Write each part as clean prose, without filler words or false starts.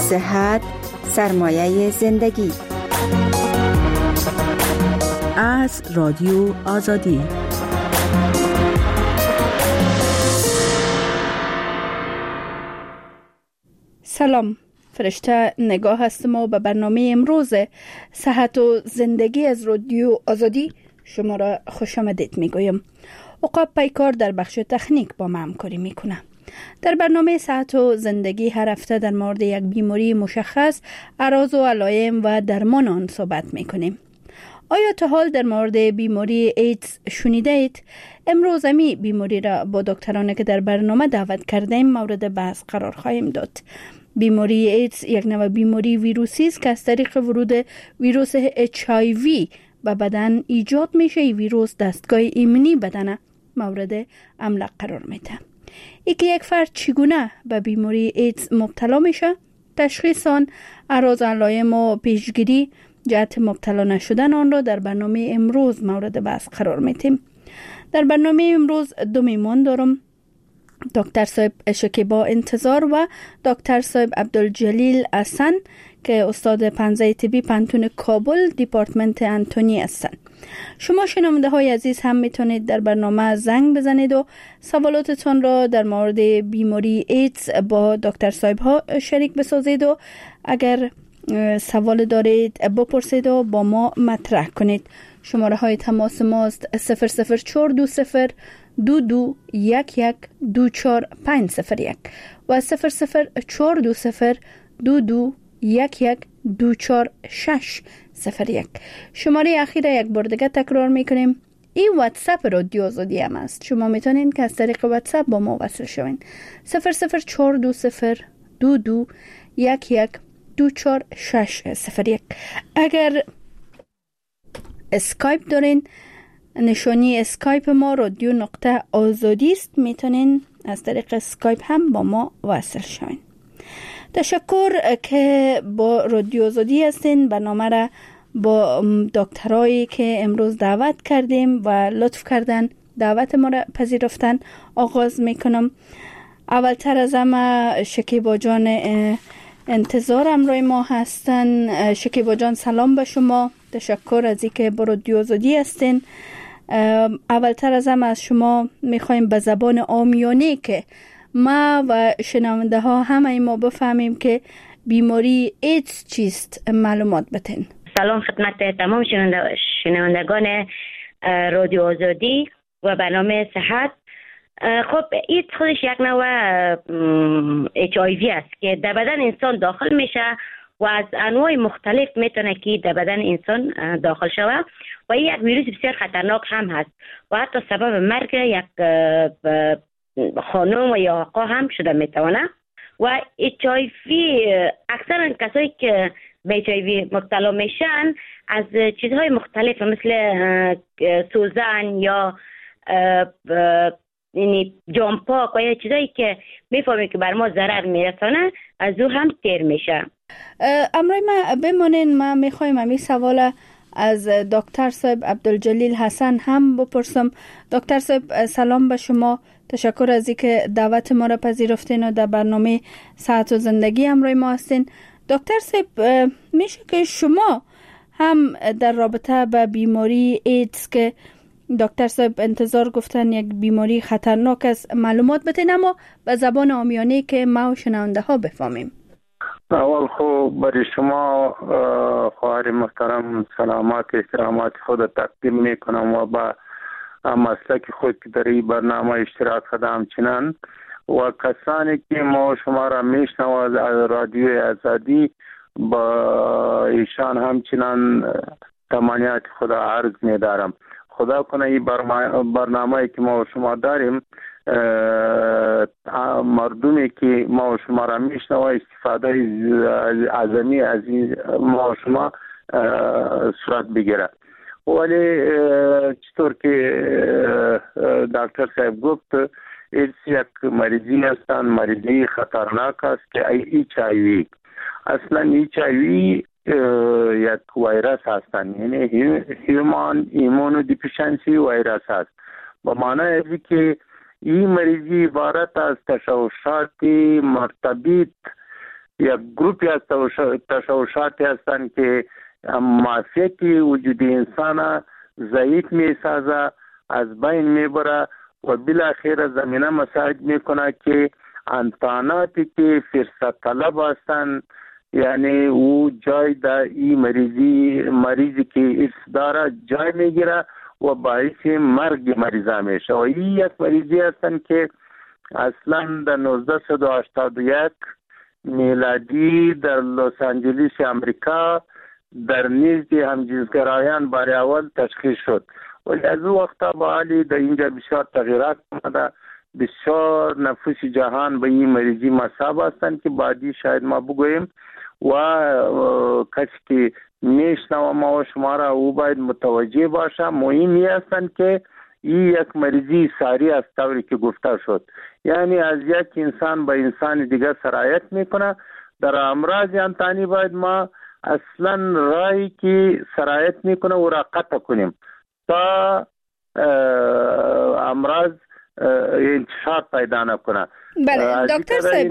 صحت سرمایه زندگی. از رادیو آزادی. سلام، فرشته نگاه هستم و به برنامه امروز صحت و زندگی از رادیو آزادی شما را خوش آمدید میگویم. عقاب پیکار در بخش تکنیک با ما همکاری میکنه. در برنامه صحت و زندگی هر هفته در مورد یک بیماری مشخص، اعراض و علائم و درمان آن صحبت میکنیم. آیا تا حال در مورد بیماری ایدز شنیده اید؟ امروز همی بیماری را با دکترانی که در برنامه دعوت کردیم مورد بحث قرار خواهیم داد. بیماری ایدز یک نوع بیماری ویروسی است که از طریق ورود ویروس HIV به بدن ایجاد میشه. این ویروس دستگاه ایمنی بدن مورد حمله قرار میده. یک فرد چگونه به بیماری ایدز مبتلا میشه؟ تشخیص آن، اعراض و علائم و پیشگیری جهت مبتلا نشدن آن را در برنامه امروز مورد بحث قرار میدیم. در برنامه امروز دو میهمان دارم، دکتر صاحب شکیبا انتظار و دکتر صاحب عبدالجلیل حسن که استاد پنجه طبی پانتون کابل دیپارتمنت انتونی هستند. شما شنونده های عزیز هم میتونید در برنامه زنگ بزنید و سوالاتتون را در مورد بیماری ایدز با دکتر صاحب ها شریک بسازید و اگر سوال دارید بپرسید و با ما مطرح کنید. شماره های تماس ماست 00420 2211240501 و 00420 2211240601. شماره اخیر یک بار دیگه تکرار میکنیم. این واتساپ رادیو آزادی هم است. شما میتونین که از طریق واتساپ با ما وصل شوین. 00420 2211240601. اگر اسکایپ دارین، نشانی اسکایپ ما رادیو نقطه آزادی است، میتونین از طریق اسکایپ هم با ما وصل شوین. تشکر که با رادیو آزادی هستین. برنامه را با دکترایی که امروز دعوت کردیم و لطف کردن دعوت ما را پذیرفتن آغاز میکنم. اولتر از همه شکیبا جان انتظار همراه ما هستن. شکیبا جان سلام به شما، تشکر از اینکه با رادیو آزادی هستین. اولتر از همه از شما میخوایم به زبان عامیانه که ما و شنونده ها همه ما بفهمیم که بیماری ایدز چیست معلومات بدین. سلام خدمت تمام شنوندگان رادیو آزادی و برنامه صحت. خب ایدز خودش یک نوع HIV است که در بدن انسان داخل میشه و از انواع مختلف میتونه که در بدن انسان داخل شود و این یک ویروس بسیار خطرناک هم هست و حتی سبب مرگ یک خانم و یا آقا هم شده میتونه. و HIV اکثرا کسایی که به HIV مبتلا میشن از چیزهای مختلف مثل سوزن یا یعنی جامپاک و یا چیزایی که میفهمه که بر ما ضرر میرسانه از او هم تیر میشه. امروز ما بمانین، ما میخوایم همین سوال از دکتر صاحب عبدالجلیل حسن هم بپرسم. دکتر صاحب سلام به شما، تشکر از اینکه دعوت ما را پذیرفتین و در برنامه صحت و زندگی همراه ما هستین. دکتر صاحب میشه که شما هم در رابطه با بیماری ایدز که دکتر صاحب انتظار گفتن یک بیماری خطرناک است معلومات بدین، اما به زبان عامیانه که ما و شنونده ها بفهمیم. اول خب برای شما خواهر محترم سلامات احترامات خود تقدیم میکنم و با مسلک خود که در این برنامه اشتراک کرده همچنان و کسانی که ما شما را میشنوند از رادیو آزادی با ایشان همچنان تمنیات خدا عرض میدارم. خدا کنه این برنامه که ما شما داریم مردمی که ما شما را میشنوه استفاده عظیمی از ما شما صورت بگیره. ولی چطور که دکتر صاحب گفت ایدز یک مریضی هستند، مریضی خطرناک است که HIV اصلا HIV یک ویروس هستند، یعنی هیومن ایمونو دیفیشنسی ویروس هست. با معنی ازی که این مریضی عبارت از تشوشات مرتبط یک گروپی از تشوشاتی هستند که معافیت وجود انسان ضعیف میسازه، از بین میبره و بالاخره زمینه مساعد میکنه که انساناتی که فرصت طلب هستند، یعنی او جای در این مریضی که ایدز داره جای میگیره و باعث مرگ مریضه میشه. و این یک مریضی هستند که اصلا در 1981 میلادی در لس آنجلس امریکا در نزد همجنسگرایان برای اول تشخیص شد. ولی از اون وقت با حالی در اینجا بسیار تغییرات آمده، بسیار نفوس جهان به این مریضی مصاب هستند که بعدی شاید ما بگوییم و کسی که میشنوه ما و شما را او باید متوجه باشه. مهمی هستند که این یک مریضی ساری است طوری که گفته شد، یعنی از یک انسان به انسان دیگر سرایت میکنه. در امراض انتانی باید ما اصلا رایی که سرایت میکنه او را قطع کنیم تا امراض انتشار پیدا نکنه. بله دکتر صاحب،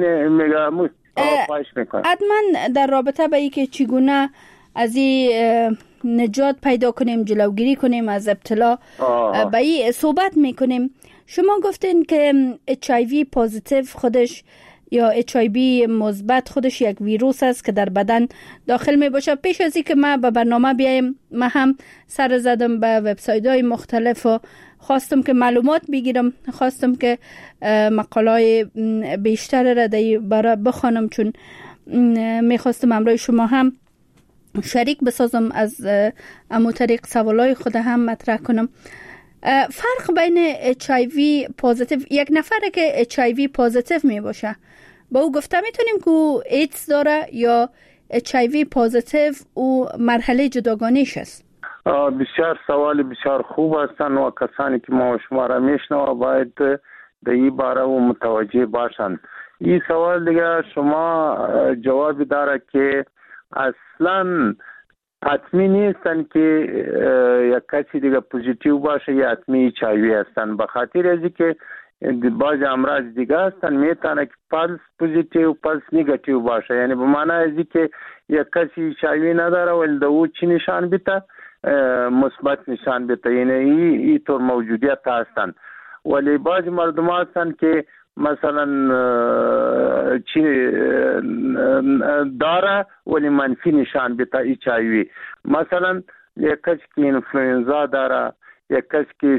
حتما در رابطه با اینکه چگونه از این نجات پیدا کنیم، جلوگیری کنیم از ابتلا به این صحبت میکنیم. شما گفتین که HIV پوزیتیو خودش یا HIV مثبت خودش یک ویروس است که در بدن داخل می باشه. پیش از اینکه ما به برنامه بیایم ما هم سر زدم به وبسایت‌های مختلف و خواستم که معلومات بگیرم، خواستم که مقالای بیشتر را در باره بخوانم، چون میخواستم امروز شما هم شریک بسازم، از امو طریق سوالای خود هم مطرح کنم. فرق بین HIV پوزیتیو، یک نفره که HIV پوزیتیو می باشه با او گفته میتونیم که او ایدز داره یا HIV پوزیتیو او مرحله جداگانیش است؟ بسیار سوال بسیار خوب هستند و کسانی که ما و شما را میشنوه باید در این باره و متوجه باشند. این سوال دیگه شما جواب داره که اصلا حتمی نیستن که یک کسی دیگه پوزیتیو باشه یا حتمی HIV هستن، به خاطر از که بعض امراض دیگه هستن میتونه که پلس پوزیتیو پلس نیگاتیو باشه، یعنی به معنی از که یک کسی HIV نداره ولی دو چی نشان بیته مثبت نشان بیته، یعنی این طور موجودیت هستن. ولی بعض مردم هستن که مثلا چی داره ولی منفی نشان بیته HIV. مثلا یک کسی که انفلوئنزا داره، یک کسی که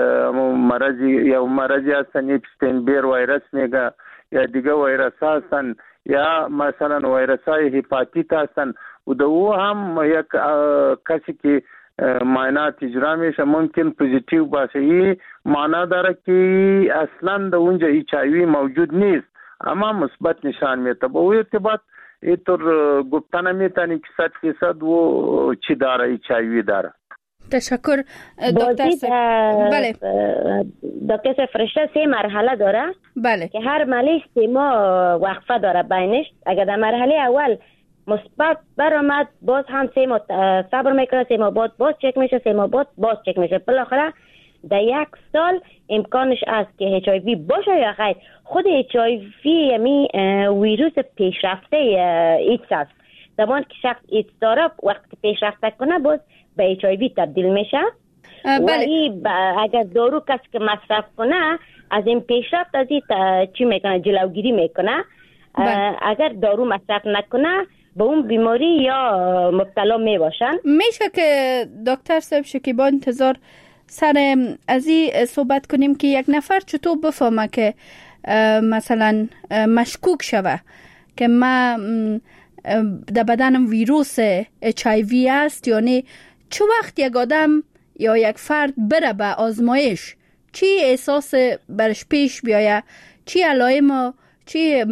مرضی هستن اپستین بیر ویروس میگه یا دیگه ویروس هستن یا مثلا ویروس های هپاتیت هستن و دو هم یک کسی که معاینات اجرا میشه ممکن پوزیتیو باشه. این معنی داره که اصلا در اونجا HIV موجود نیست اما مثبت نشان میده. با او ارتباط اینطور گفتن میتونی که 100% و چی داره HIV داره. تشکر دکتر صاحب. بله دکتر صاحب فرشته 3 مرحله داره. بله که هر مرحله 3 ماه وقفه داره بینش. اگر در مرحله اول مثبت برآمد باز هم 3 ماه صبر میکنه، 3 ماه بعد باز چک میشه، 3 ماه بعد باز چک میشه، بالاخره در 1 سال امکانش است که HIV باشه یا خیر. خود HIV یعنی ویروس پیشرفته ایدز است. زمان که شخص ایدز داره وقتی پیشرفته کنه باز به HIV تبدیل میشه. ولی اگر دارو کسی که مصرف کنه از این پیشرفت از این چی میکنه جلوگیری میکنه. اگر دارو مصرف نکنه به اون بیماری یا مبتلا میباشن. میشه که دکتر صاحب شکیبا انتظار سر از این صحبت کنیم که یک نفر چطور بفهمه که مثلا مشکوک شوه که ما در بدنم ویروس HIV است، یعنی چه وقت یک آدم یا یک فرد بره به آزمایش چی احساس برش پیش بیایه، چی علائم، چی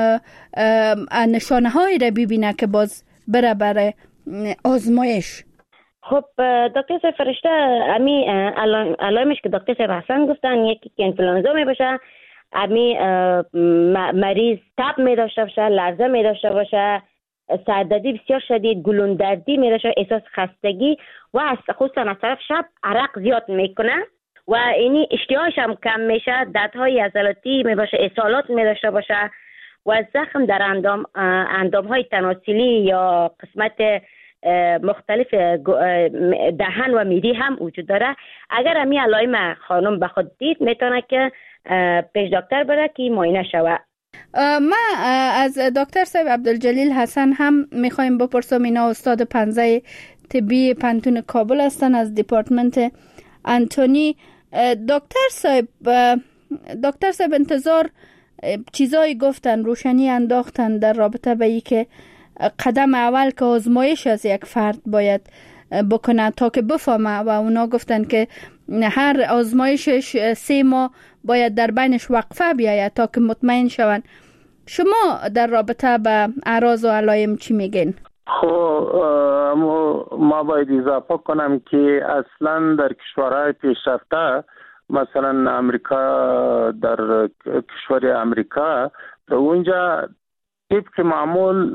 نشانه هایی را ببینه که باز بره آزمایش؟ خب دکتر صاحب فرشته امی علائمش که دکتر صاحب حسن گفتن، یکی که انفلوئنزا می باشه، امی مریض تب می داشته باشه، لرزه می داشته باشه، سردردی بسیار شدید، گلوندردی می داشته، احساس خستگی و خصوصا از طرف شب عرق زیاد میکنه و اینی اشتهاش هم کم میشه، دردهای عضلاتی می باشه، اسهالات می داشته باشه و زخم در اندام های تناسلی یا قسمت مختلف دهن و میدی هم وجود داره. اگر همی علائم خانم به خود دید میتونه که پیش دکتر بره که معاینه شود. ما از دکتر صاحب عبدالجلیل حسن هم میخوایم بپرسم. اینا استاد پنزه طبی پانتون کابل هستن از دپارتمنت انتونی. دکتر صاحب انتظار چیزایی گفتن، روشنی انداختن در رابطه به ای که قدم اول که آزمایش از یک فرد باید بکنه تا که بفهمه و اونا گفتن که هر آزمایشش 3 ماه باید در بینش وقفه بیاید تا که مطمئن شون. شما در رابطه به اعراض و علائم چی میگین؟ خب ما باید اضافه کنم که اصلا در کشورهای پیشرفته مثلا امریکا، در کشور امریکا در اونجا طبق معمول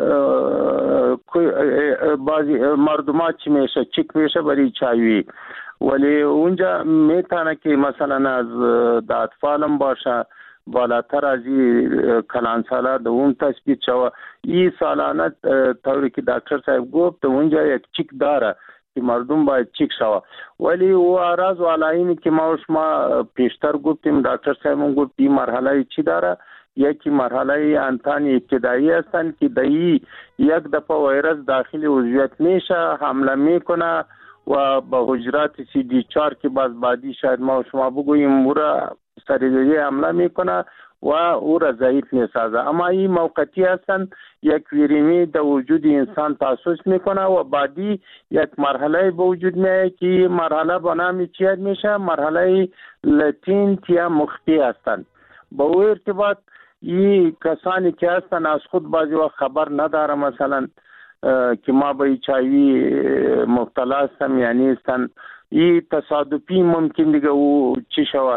بعضی مردم چی میشه چک میشه برای چایوی، ولی اونجا میتونه که مثلا از اطفالم باشه بالاتر از کلان ساله در اون تثبیت شوه. این سالانه طوری که دکتر صاحب گفت اونجا یک چک داره که مردم باید چک شوه، ولی او اعراض و علائمی که ما پیشتر گفتیم دکتر صاحب گفت این مرحله چی داره. یکی مرحله انتانی ابتدایی هستند که دایی یک دفعه ویروس داخل عضویت میشه، حمله میکنه و به حجرات CD4 که بعدی شاید ما شما بگوییم او را سریعه حمله میکنه و او را ضعیف میسازه. اما این موقتی هستند، یک ویریمی در وجود انسان تاسیس میکنه و بعدی یک مرحله به وجود میاد که مرحله به نام چی میشه؟ مرحله لاتینت یا مخفی هستند. با او ارتباط این کسانی که هستن از خود بعضی وقت خبر نداره مثلا که ما به چایوی مبتلا هستم یا نیستن، این تصادفی ممکن دیگه او چی شوه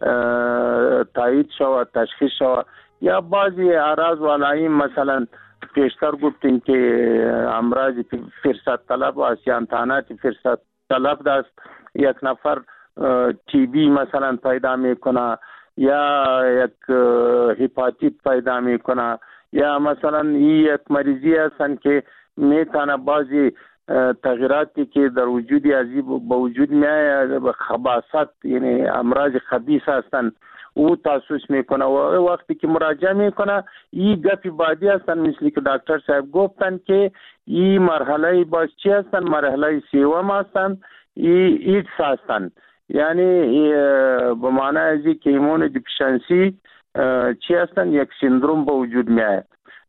تایید شوه تشخیص شوه. یا بعضی اعراض و علائم مثلا پیشتر گفتیم که امراض فرصت طلب و اسیانتانات فرصت طلب دست، یک نفر تی بی مثلا پیدا میکنه یا یک هپاتیت پیدا میکنه یا مثلا یک مریضی هستن که میتونه بعضی تغییراتی که در وجودی ازی با وجود میاد خباثت یعنی امراض خبیث هستن او تاسیس میکنه و وقتی که مراجعه میکنه این گپی بعدی هستن مثل که دکتر صاحب گفتن که این مرحله باز چی هستن؟ مرحله سیوم هستن، ایدز هستن. یعنی به معنی ازی که ایمون دیفیشنسی چی هستن؟ یک سندروم به وجود میاد.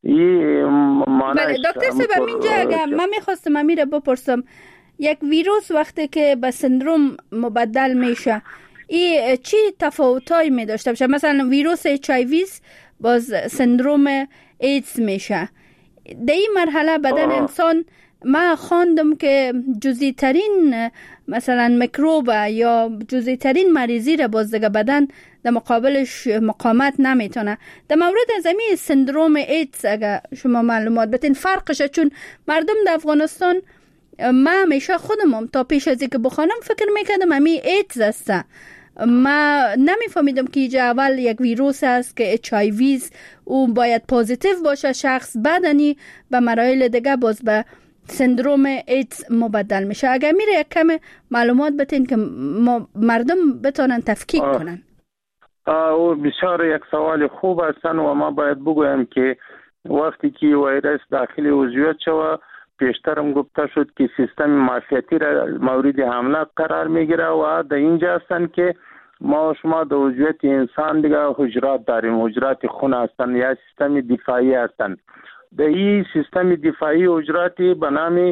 بله دکتر صاحب اینجا اگر من میخواستم امیره بپرسم، یک ویروس وقتی که به سندروم مبدل میشه این چی تفاوتایی می داشته باشه؟ مثلا ویروس HIV باز سندروم ایدز میشه. در این مرحله بدن انسان ما خواندم که جزئی ترین مثلا میکروب یا جزئی ترین مریضی را باز دیگه بدن در مقابلش مقاومت نمیتونه. در مورد زمین سندروم ایدز اگر شما معلومات بدین فرقشه، چون مردم در افغانستان ما همیشه خودم تا پیش از اینکه بخوانم فکر میکردم همین ایدز است. ما نمیفهمیدم که اینجا اول یک ویروس است که HIV او باید پوزیتیو باشه شخص، بعدنی به مراحل دیگه باز به سندروم ایدز مبدل میشه. اگر میره یک کم معلومات بتین که مردم بتونن تفکیک کنن. او بسیار یک سوال خوب هستن و ما باید بگویم که وقتی که ویروس داخل عضویت شود پیشترم گفته شد که سیستم معافیتی را مورد حمله قرار میگیره و در اینجا هستن که ما شما در عضویت انسان دیگه حجرات داریم، حجرات خون هستن یا سیستم دفاعی هستن. در این سیستم دفاعی حجراتی به نام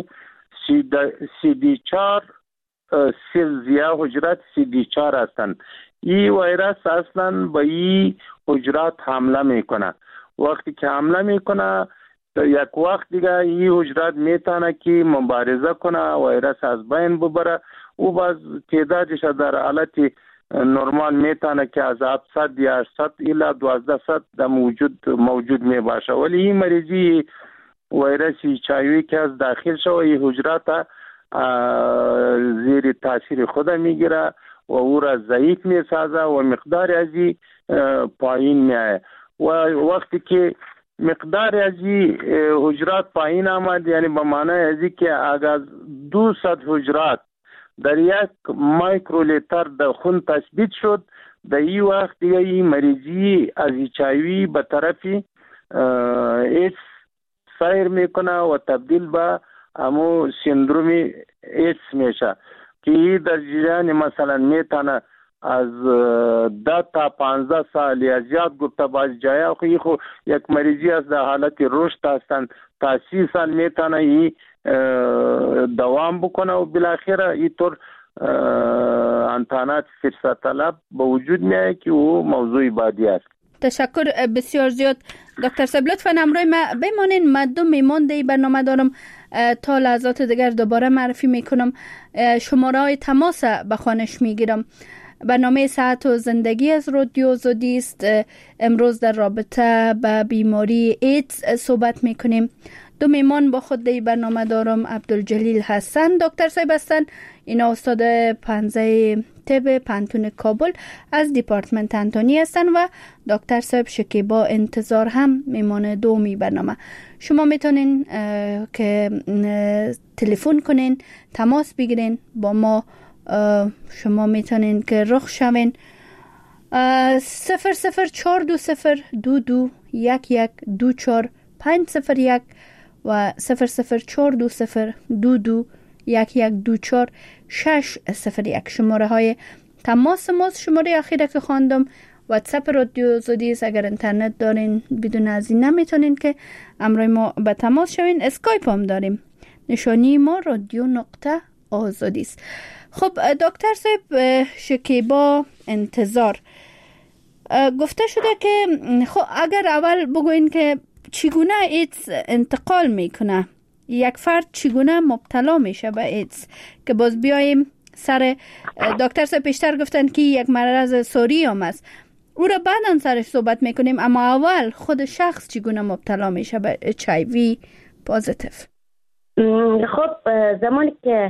CD4 سیلز یا حجرات CD4 هستن. این ویروس اصلا به این حجرات حمله میکنه. وقتی که حمله میکنه یک وقت دیگه این حجرات میتونه که مبارزه کنه ویروس از بین ببره. او باز تعدادش در حالت نرمال میتونه که از 700 یا 800 الی 1200 در موجود می باشه، ولی این مریضی ویروسی چایوی که از داخل شو این حجرات زیر تاثیر خود میگیره و او را ضعیف میسازه و مقدار ازی پایین میایه و وقتی که مقدار از حجرات پایین آمد، یعنی به معنای ازی که اگر 200 حجرات در 1 مایکرولیتر در خون تثبیت شد، در این وقت دیگه این مریضی از HIV به طرف ایدز سیر میکنه و تبدیل به همو سندروم ایدز میشه که در جریان مثلا میتونه از 10 تا 15 سال یا زیاد گفته باز جای خو یک مریضی از در حالت رشد هستند تا 30 سال میتونه این دوام بکنه و بالاخره اینطور انتانات فرصت طلب به وجود میاد که او موضوع بعدی است. تشکر بسیار زیاد دکتر صاحب. لطفاً همراه ما بمانین. من 2 میمان دی برنامه دارم، تا لحظات دیگر دوباره معرفی میکنم. شماره های تماس به خوانش میگیرم. برنامه صحت و زندگی از رادیو آزادی است. امروز در رابطه با بیماری ایدز صحبت میکنیم. 2 میمان با خود دی برنامه دارم. عبدالجلیل حسن دکتر صاحب هستن، اینا استاد پانزه طب پانتون کابل از دیپارتمنت انتونی هستن و دکتر صاحب شکیبا انتظار هم میمان 2 برنامه. شما میتونین که تلفن کنین، تماس بگیرین با ما. شما میتونین که رخ شوین 00420221124 و 00420221124 شماره های تماس ماست. شماره اخیره که خواندم واتساپ رادیو آزادی است. اگر اینترنت دارین بدون از این نمیتونین که همراه ما به تماس شوین. اسکایپ هم داریم، نشانی ما رادیو نقطه آزادی است. خب دکتر صاحب شکیبا انتظار، گفته شده که خب اگر اول بگوین که چگونه ایدز انتقال میکنه، یک فرد چگونه مبتلا میشه به ایدز، که باز بیاییم سر دکتر صاحب پیشتر گفتن که یک مرض ساری هم است، او را بعداً سرش صحبت میکنیم، اما اول خود شخص چگونه مبتلا میشه به HIV پوزیتیو. خب زمانی که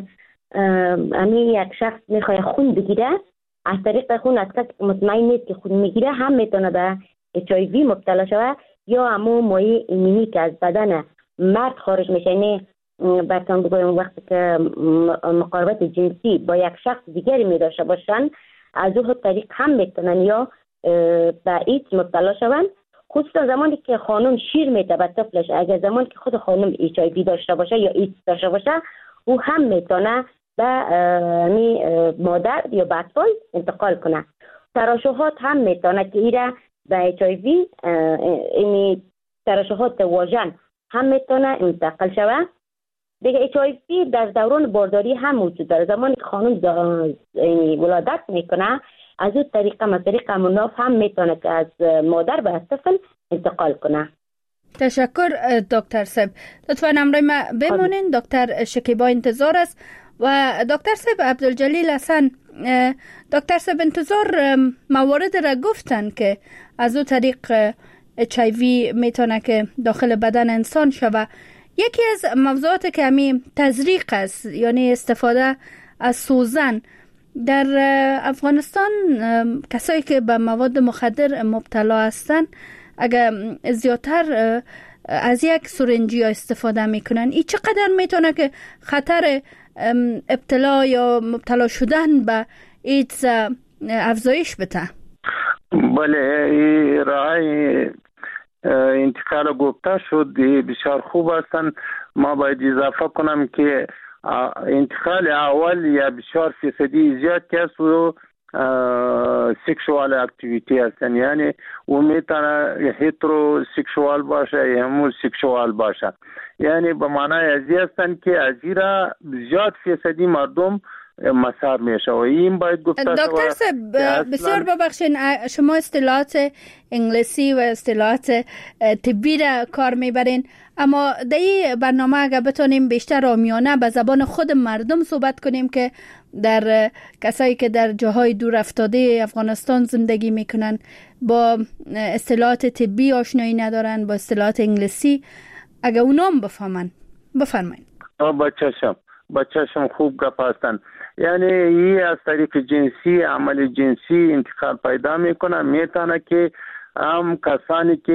یک شخص میخواد خون بگیره، از طریق خون از کسی که مطمئن نیست که خون میگیره هم میتونه به HIV مبتلا شود، یا همون مایع ایمنی که از بدن مرد خارج میشه. یعنی براتون بگویم وقتی که مقاربت جنسی با یک شخص دیگری میداشته باشن، از او طریق هم میتونن یا به ایدز مبتلا شوند. خصوصا زمانی که خانم شیر میده به طفلش، اگر زمانی که خود خانم HIV داشته باشه یا ایدز داشته باشه، او هم میتونه به مادر یا به اطفال انتقال کنه. ترشحات هم میتونه که ایره به HIV، این ترشحات واژن هم میتونه انتقال شود. دیگه HIV در دوران بارداری هم موجود داره. زمانی که خانم ولادت میکنه، از اون طریقه طریق مناف هم میتونه که از مادر به طفل انتقال کنه. تشکر دکتر صاحب. لطفاً همراه ما بمونین. دکتر شکیبا انتظار است و دکتر صاحب عبدالجلیل حسن. دکتر صاحب انتظار موارد را گفتن که از او طریق HIV میتونه که داخل بدن انسان شود. یکی از موضوعات که همین تزریق است، یعنی استفاده از سوزن. در افغانستان کسایی که به مواد مخدر مبتلا هستن اگر زیادتر از یک سرنجی استفاده میکنن، این چقدر میتونه که خطر ابتلا یا مبتلا شدن به ایدز افزایش بده؟ بله، راه انتقال گفته شد بسیار خوب هستن. ما باید اضافه کنم که انتقال اول یا بسیار فیصدی زیاد کس و سکشوال اکتیویتی هستن، یعنی او میتونه هیترو سکشوال باشه یا همو سکشوال باشه، یعنی به معنای ازی هستن که ازیرا زیاد فیصدی مردم مسار میشه و این باید گفته شود. دکتر صاحب بسیار ببخشین، شما اصطلاحات انگلیسی و اصطلاحات طبی را کار میبرین، اما در این برنامه اگر بتونیم بیشتر عامیانه به زبان خود مردم صحبت کنیم که در کسایی که در جاهای دور افتاده افغانستان زندگی میکنن با اصطلاحات طبی آشنایی ندارن، با اصطلاحات انگلیسی، اگر اونام بفهمن بفرمایید. بچه‌شم خوب گپ هستن. یعنی این از طریق جنسی، عمل جنسی انتقال پیدا میکنه. میتونه که هم کسانی که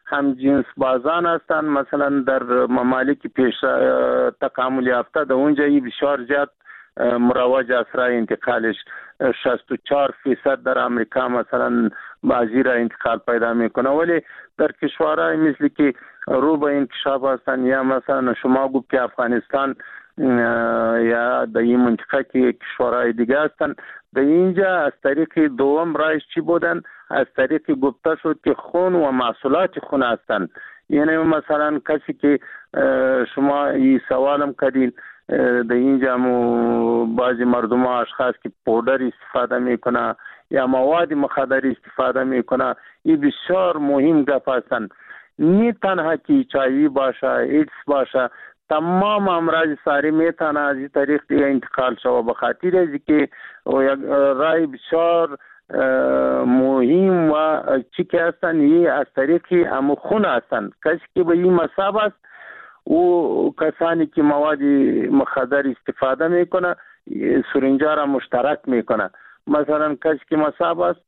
هم جنس بازان هستند. مثلا در ممالک پیش تکامل یافته در اونجا بسیار زیاد مروج اسرای انتقالش 64% در امریکا مثلا بعضی را انتقال پیدا میکنه، ولی در کشورهای مثل که رو به انکشاف هستند یا مثلا شما گفت که افغانستان یا در این منطقه که کشورهای دیگه هستند، در اینجا از طریق دوم رایش چی بودن؟ از طریق گفته شد که خون و محصولات خون هستند. یعنی مثلا کسی که شما این سوالم کردین در اینجا بعضی مردم ها اشخاص که پودر استفاده میکنه یا مواد مخدر استفاده میکنه، این بسیار مهم گپ هستند. نه تنها که HIV باشه، ایدز باشه، تمام امراض ساری میتونه از این طریق انتقال شود. به خاطر از که رای بسیار مهم و چی که هستن یه از طریق امو خون هستن. کسی که به این مصاب است و کسانی که مواد مخدر استفاده میکنه سرنجا را مشترک میکنه. مثلا کسی که مصاب است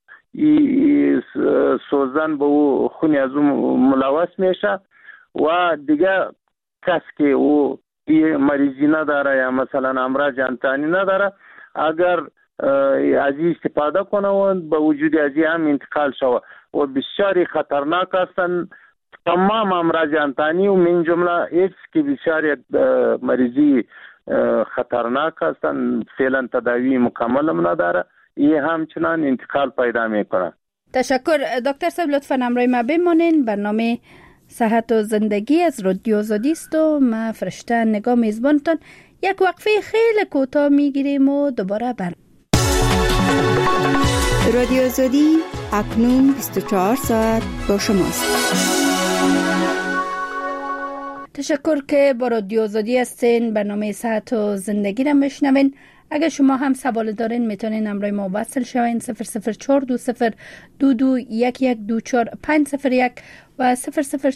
سوزن به او خون از اون ملوث میشه و دیگه کسی که او مریضی نداره یا مثلا امراض جانتانی نداره، اگر از این استفاده کنه و به وجود از این هم انتقال شود و بسیاری خطرناک هستند. تمام امراض جانتانی و من جمله ایدز که بسیار مریضی خطرناک هستند، فعلا تداوی مکمل هم نداره، یه همچنان انتقال پیدا میکنه. تشکر دکتر صاحب، لطفاً همراه ما بمانین. برنامه صحت و زندگی از رادیو آزادی است و ما فرشته نگاه میزبانتان یک وقفه خیلی کوتاه میگیریم و دوباره رادیو آزادی اکنون 24 ساعت با شماست. تشکر که با رادیو آزادی هستین. برنامه صحت و زندگی را میشنوین. اگر شما هم سوال دارین میتونین همراه ما وصل شوین 00420221124 و 00420221124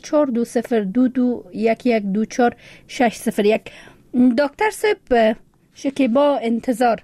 601. دکتر صاحب شکیبا انتظار،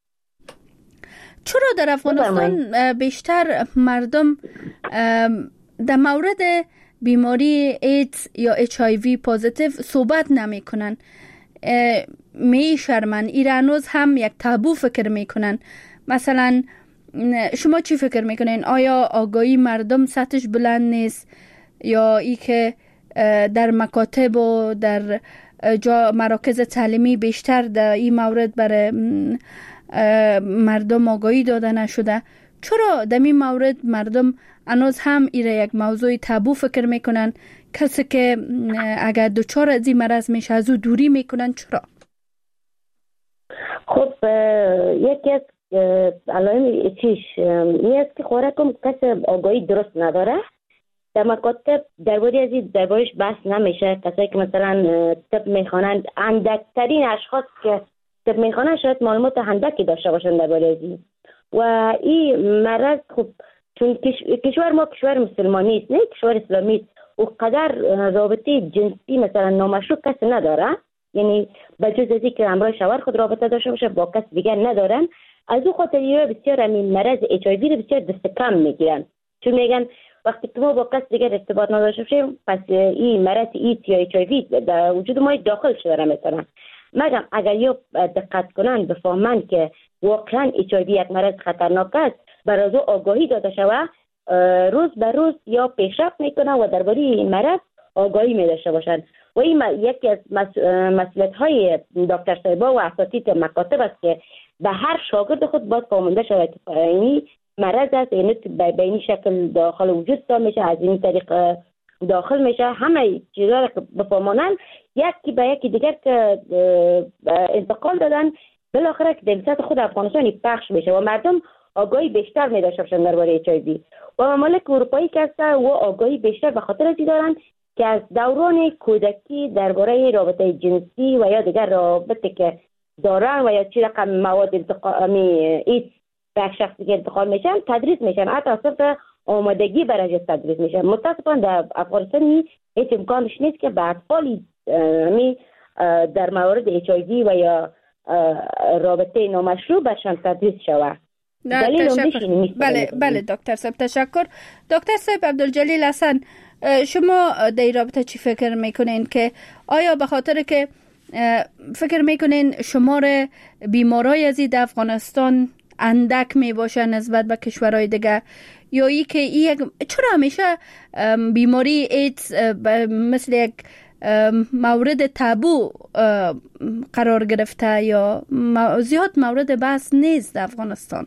چرا در افغانستان بیشتر مردم در مورد بیماری ایدز یا HIV پوزیتیو صحبت نمی کنن؟ می شرمن، ایرانوز هم یک تابو فکر می کنن. مثلا شما چی فکر می کنین؟ آیا آگاهی مردم سطحش بلند نیست یا ای که در مکاتب و در مراکز تعلیمی بیشتر در این مورد برای مردم آگاهی داده نشده؟ چرا در این مورد مردم هنوز هم ایره یک موضوع تابو فکر میکنن؟ کسی که اگر دچار از این مرض میشه از او دوری میکنن، چرا؟ خب یکی از علائم چیش این است که خوراکم کسی آگاهی درست نداره. در مکاتب دربارش بحث نمیشه. کسایی که مثلا طب میخوانند، اندکترین اشخاص که طب میخوانند شاید معلومات اندکی داشته باشن درباره این و این مرض. خب چون کشور ما کشور مسلمانی است، نه کشور اسلامی است، و قدر رابطه جنسی مثلا نامشروع کسی نداره، یعنی بجز از اینکه همراه شوهر خود رابطه داشته باشه با کس دیگر ندارن. از او خاطر اینا بسیار همین مرض HIV رو بسیار دست کم میگیرن، چون میگن وقتی که ما با کس دیگر ارتباط نداشته باشیم پس این مرض ایدز یا HIV در وجود ما داخل شده میتونن. مگم اگر یا دقت کنن بفهمن که واقعا HIV یک مرض خطرناک است، برای او آگاهی داده شود، روز به روز یا پیشرفت میکنن و درباره این مرض آگاهی میداشته باشن. و این یکی از مسئولیت‌های دکتر صاحبا و اساتید مکاتب است که به هر شاگرد خود باید فهمانده شود که این مرض است، یعنی به این شکل داخل وجود دار میشه، از این طریق داخل میشه. همه چیزا رو بفهمانن، یکی به یکی دیگر که انتقال دادن، بالاخره که در سطح خود افغانستان پخش میشه و مردم آگاهی بیشتر میداشته باشن درباره HIV. و ممالک اروپایی که هستن و آگاهی بیشتر به خاطر ازی دارن که از دوران کودکی درباره رابطه جنسی و یا دیگر رابطه که دارن و یا چی رقم مواد ایدز به شخصی که انتقال میشن تدریس میشن، حتی اصلا آمادگی برای تدریس میشن. متاسفانه در افغانستان هیچ امکانش نیست که به اطفال در مورد HIV و یا رابطه نامشروع بشن تدریس شود. بله دکتر صاحب تشکر. دکتر صاحب عبدالجلیل حسن، شما در این رابطه چی فکر میکنین که آیا به خاطر که فکر میکنین شمار بیمارای از این افغانستان اندک می باشه نسبت به کشورهای دیگه، یا ای که چرا همیشه بیماری ایدز مثل یک مورد تابو قرار گرفته یا زیاد مورد بحث نیست در افغانستان؟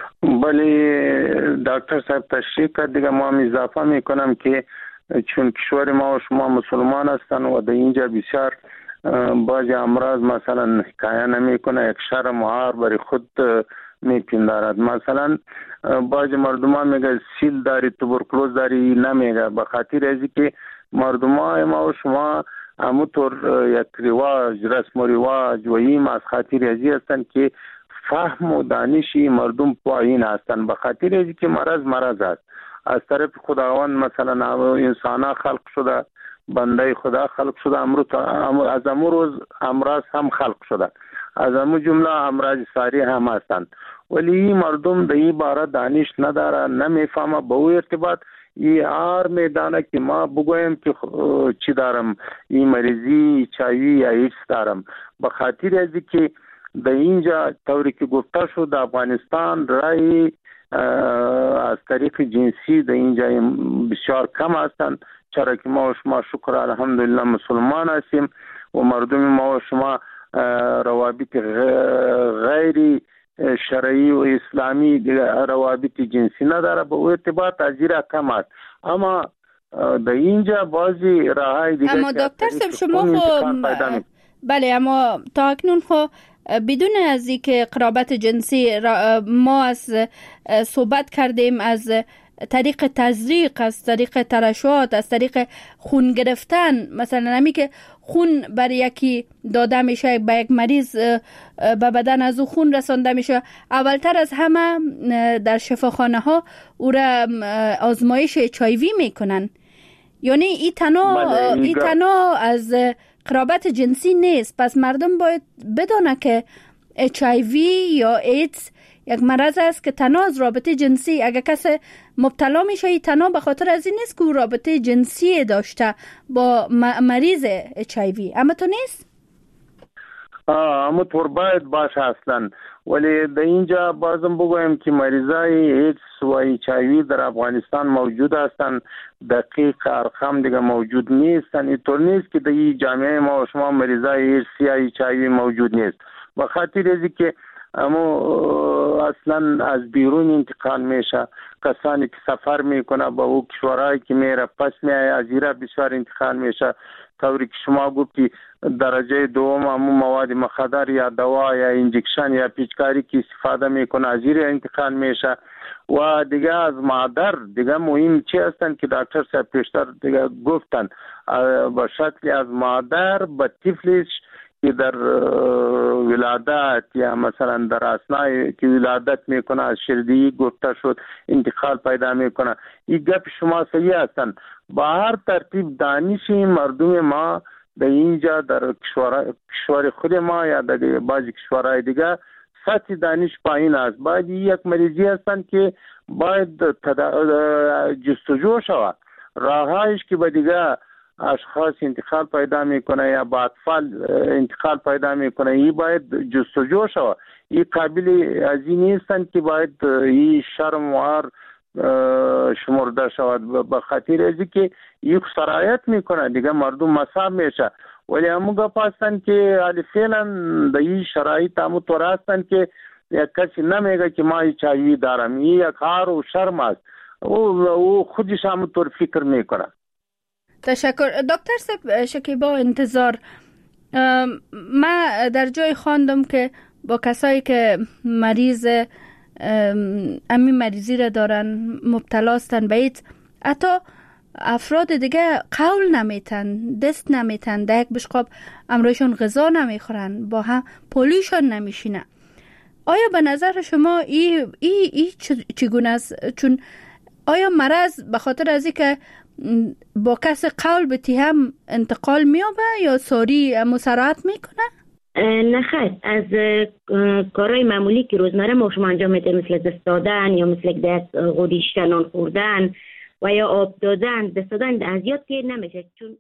بله دکتر صاحب تشریح کرد دیگه. ما هم اضافه میکنم که چون کشور ما و شما مسلمان هستن و در اینجا بسیار بعضی امراض مثلا حکایه نمیکنه، یک شر معار برای خود میپندارد. مثلا بعضی مردمان میگه سیل داری، توبرکلوز داری، نمیگه به خاطر ازی که مردمان ما و شما همونطور یک رواج، رسم و رواج و این از خاطر ازی هستن که فهم و دانشی مردم پایین هستن، به خاطر ازی که مرض است. از طرف خداوند مثلا انسان خلق شده، بنده خدا خلق شده، از امروز روز امراض هم خلق شده، از امو جمله امراض ساری هم هستند، ولی مردم در این باره دانش نداره، نمیفهمه به او ارتباط این هر میدانه که ما بگویم که چی دارم، این مریضی چاوی یا ایدز دارم. به خاطر ازی که در اینجا طوری که گفته شد در افغانستان رای از طریق جنسی در اینجا بسیار کم هستند، چرا که ما و شما شکر الحمدلله مسلمان هستیم و مردم ما و شما روابط غیر شرعی و اسلامی روابط جنسی نداره، به او ارتباط ازیرا کم است. اما در اینجا بعضی راهای دیگه اما دکتر صاحب شما بله، اما تا اکنون بدون از اینکه قرابت جنسی ما از صحبت کردیم از طریق تزریق، از طریق ترشحات، از طریق خون گرفتن، مثلا همی که خون برای یکی داده میشه به یک مریض به بدن از او خون رسانده میشه، اولتر از همه در شفاخانه ها او را آزمایش HIV میکنن. یعنی این تنها از قرابت جنسی نیست، پس مردم باید بدونه که HIV یا ایدز یک مرض است که تنها از رابطه جنسی، اگر کسی مبتلا میشه تنها به خاطر از این نیست که او رابطه جنسی داشته با مریض HIV، اما تو نیست؟ اما طور باید باشه اصلا. ولی در اینجا بازم بگویم که مریضای ایدز و HIV در افغانستان موجود هستند، دقیق ارقام دیگه موجود نیستن. اینطور نیست که در این جامعه ما و شما مریضای ایدز یا HIV موجود نیست، به خاطر ازی که اما اصلا از بیرون انتقال میشه، کسانی که سفر میکنه با او کشورهایی که میره پس میایه از ایرا بسیار انتقال میشه. طوری که شما گفتی درجه دوم همون مواد مخدر یا دوا یا انجکشن یا پیچکاری که استفاده میکنه از ایرا انتقال میشه. و دیگه از مادر دیگه مهم چی هستن که دکتر صاحب پیشتر دیگه گفتن، با شکل از مادر به طفلش که در ولادت یا مثلا در اثناء که ولادت میکنه از شیردهی گفته شد انتقال پیدا میکنه. این گپ شما صحیح هستن. با هر ترتیب دانش مردم ما در اینجا در کشور خود ما یا در بعضی کشورهای دیگه سطح دانش پایین است. باید یک مریضی هستن که باید جستجو شود، راهایش که به دیگه اشخاص انتقال پیدا میکنه یا با اطفال انتقال پیدا میکنه، این باید جستجو شود. این قابل از این نیستن که باید این شرم و عار شمرده شود، به خاطر ازی که یک سرایت میکنه دیگه مردم مصاب میشه. ولی همون گپ هستن که حالی فعلا در این شرایط همون طور هستن که یک کسی نمیگه که ما HIV دارم، این یک عار و شرم است، او خودش همون طور فکر میکنه. تشکر دکتر صاحب. شکیبا انتظار، ما در جای خواندم که با کسایی که مریض همین مریضی را دارن مبتلاستن به ایدز، حتی افراد دیگه قول نمیتن، دست نمیتن، در یک بشقاب امرویشون غذا نمیخورن، با هم پولیشون نمیشینه. آیا به نظر شما ای چگونه است؟ چون آیا مرض به خاطر از اینکه با کس قول به هم انتقال میابه یا ساری مسرعت میکنه؟ نه خیر، از کارهای معمولی که روزمره ما شما انجام میده مثل دست دادن یا مثل دست غدیشتن، نان خوردن و یا آب دادن دست دادن اذیت که نمیشه، چون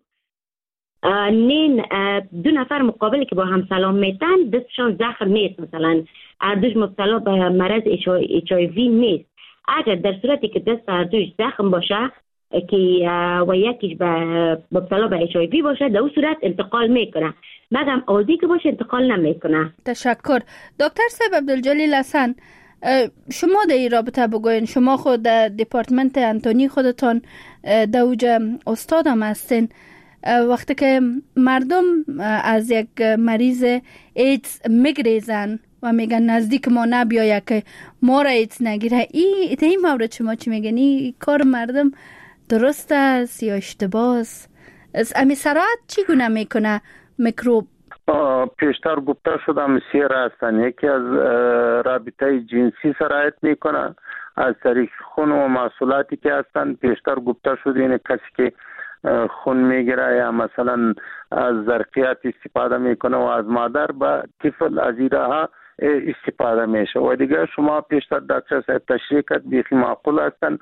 دو نفر مقابلی که با هم سلام میتن دستشان زخم نیست، مثلا هر دوش مبتلا به مرض HIV نیست. اگر در صورتی که دست هر دوش زخم باشه که و یکیش به مبتلا به HIV باشه، در اون صورت انتقال میکنه، مگم عادی که باشه انتقال نمیکنه. تشکر. دکتر صاحب عبدالجلیل حسن، شما در این رابطه بگوین، شما خود در دپارتمنت انتونی خودتان در اوجه استاد هم هستین، وقتی که مردم از یک مریض ایدز میگریزن و میگن نزدیک ما نبیایه که ما را ایدز نگیره، این مورد شما چی میگن؟ این کار مردم درست است یا اشتباه است؟ امی سرعت چگونه میکنه میکروب؟ پیشتر گفته شدم سیر هستن. یکی از رابطه جنسی سرایت میکنه از طریق خون و محصولاتی که هستن. پیشتر گفته شده این کسی که خون میگیره یا مثلا از ظرفیت استفاده میکنه و از مادر به طفل از این راه استفاده میشه. و دیگه شما پیشتر دکتر صاحب تشریح کرد بیخی معقول هستن.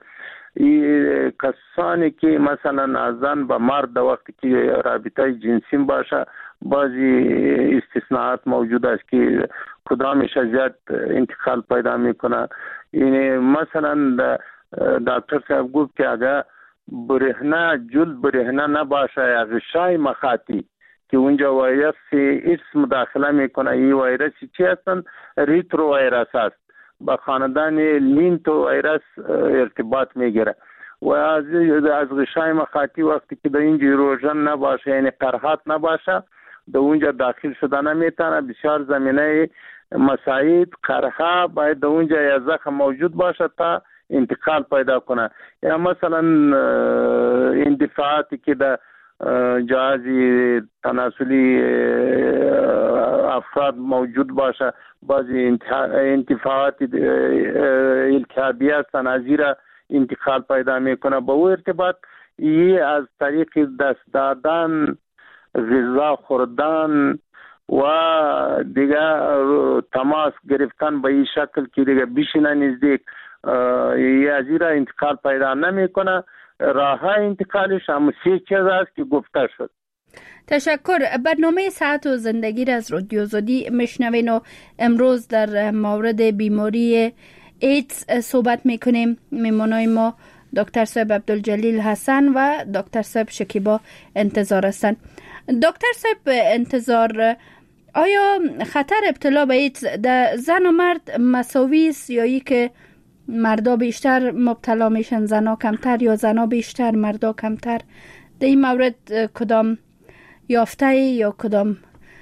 کسانی که مثلا از زن به مرد وقتی که رابطه جنسی باشه، بعضی استثناءات موجود است که کدامش زیاد انتقال پیدا میکنه. این مثلا دکتر صاحب گفت که اگر برهنه جلد برهنه نباشه یا غشای مخاطی که اونجا ویروس اسم مداخله میکنه، این ویروسی چی هستن؟ ریترو ویروس است، با خاندان لینتو ویروس ارتباط میگیره و از غشای مخاطی وقتی که در اینجا روژن نباشه، یعنی قرحات نباشه، در اونجا داخل شده نمیتونه. بسیار زمینه مساعد قرحه باید در اونجا یا زخم موجود باشه تا انتقال پیدا کنه. یا مثلا اندفاعاتی که در جهازی تناسلی افراد موجود باشه، بعضی انتفاعات التهابی هستن، از زیرا انتقال پیدا میکنه. با او ارتباط یه از طریق دست دادن، غذا خوردن و دیگه تماس گرفتن به این شکل که دیگه بشینه نزدیک، یه از زیرا انتقال پیدا نمیکنه. راه انتقالش هم 3 چیز است که گفته شد. تشکر. برنامه صحت و زندگی را از رادیو آزادی میشنوین و امروز در مورد بیماری ایدز صحبت میکنیم. میمانای ما دکتر صاحب عبدالجلیل حسن و دکتر صاحب شکیبا انتظار هستند. دکتر صاحب انتظار، آیا خطر ابتلا به ایدز در زن و مرد مساوی است یا ای که مردا بیشتر مبتلا میشن زنا کمتر، یا زنا بیشتر مردا کمتر؟ در این مورد کدام یافته یا کدام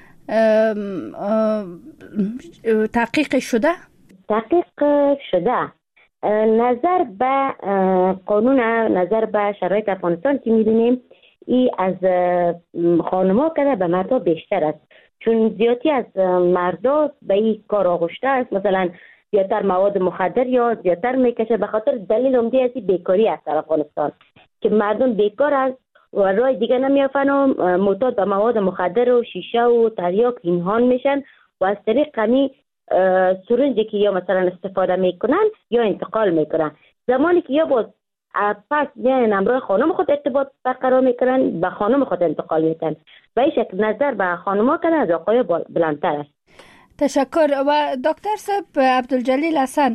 تحقیق شده؟ تحقیق شده. نظر به قانون، نظر به شرایط افغانستان که می‌بینیم این از خانم‌ها که به مردا بیشتر است، چون زیادی از مردا به این کار آغشته است. مثلا زیادتر مواد مخدر یا زیادتر میکشه، به خاطر دلیل عمده از بیکاری است در افغانستان که مردم بیکار است و راه دیگه نمیافن و معتاد به مواد مخدر و شیشه و تریاک اینهان میشن و از طریق قمی سرنجی که یا مثلا استفاده میکنن یا انتقال میکنن. زمانی که یا باز پس یعنی همراه خانم خود ارتباط برقرار میکنن، به خانم خود انتقال میکنن. به این شکل نظر به خانم‌ها کنه از آقای بلندتر است. تشکر. و دکتر صاحب عبدالجلیل حسن،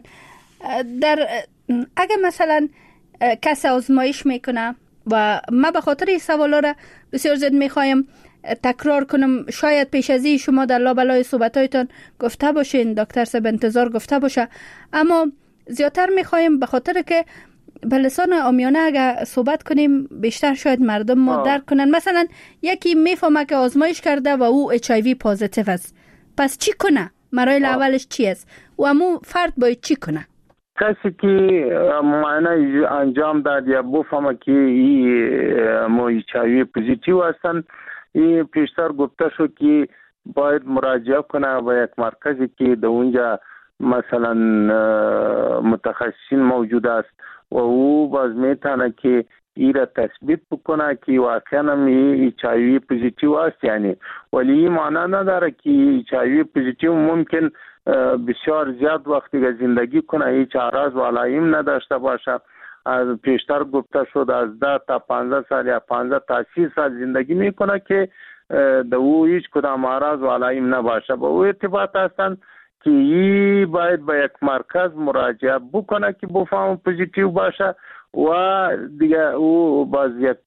اگه مثلا کسی آزمایش میکنه و ما به خاطر این سوالا را بسیار زیاد میخوایم تکرار کنم، شاید پیش از این شما در لابلای صحبتایتان گفته باشین، دکتر صاحب انتظار گفته باشه، اما زیادتر میخوایم به خاطر که به لسان عامیانه اگه صحبت کنیم بیشتر شاید مردم ما درک کنن. مثلا یکی میفهمه که آزمایش کرده و او HIV پازیتیو است، پس چی کنه؟ مراحل اولش چی است و امو فرد باید چی کنه؟ کسی که معاینه انجام داد یا بفهمه که این HIV پوزیتیو هستن، این پیشتر گفته شد که باید مراجعه کنه به یک مرکزی که در اونجا مثلا متخصصین موجود است و او باز میتونه که ای را تثبیت بکنه که واقعا هم HIV پوزیتیو است. یعنی ولی این معنی نداره که HIV پوزیتیو ممکن بسیار زیاد وقتی که زندگی کنه هیچ اعراض و علائم نداشته باشه. از پیشتر گفته شد از 10 تا 15 سال یا 15 تا 30 سال زندگی میکنه که در او هیچ کدام اعراض و علائم نباشه. با او ارتباط هستند که ای باید به یک مرکز مراجعه بکنه که بفهم پوزیتیو باشه و دیگه او باز یک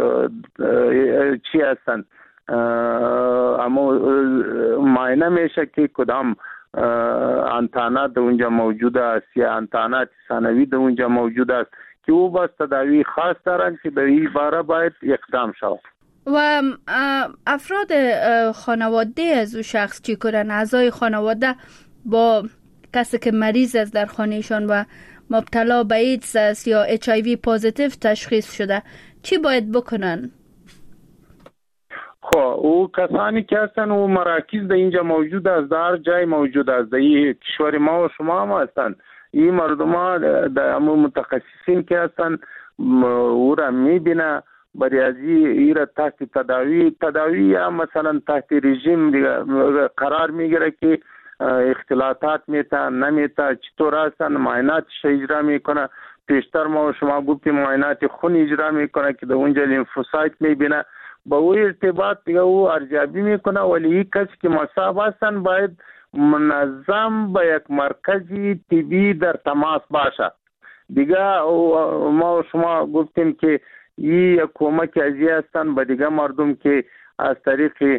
چی هستند اما معاینه میشه که کدام انتانات در اونجا موجود است یا انتانات ثانوی در اونجا موجود است که او باز تداوی خاص دارن که در این باره باید اقدام شود. و افراد خانواده از او شخص چی کنن؟ اعضای خانواده با کسی که مریض است در خانهشان و مبتلا به ایدز است یا HIV پوزیتیو تشخیص شده چی باید بکنن؟ خب او کسانی که هستن او مراکز در اینجا موجود است، در هر جای موجود است، در این کشور ما و شما هم هستند. این مردم ها در متخصصین که هستن او را میبینه بریازی ایره تحت تداوی یا مثلا تحت رژیم قرار میگیره که اختلاطات میته نمیته چطور هستن، معاینات اجرا میکنه. پیشتر ما شما گفتیم معاینات خون اجرا میکنه که در اونجا لیمفوسایت میبینه، با او ارتباط دیگه او ارزیابی میکنه. ولی این کسی که مصاب هستن باید منظم به یک مرکزی طبی در تماس باشه. دیگه ما شما گفتیم که این یک کمک ازی هستن به دیگه مردم که از طریق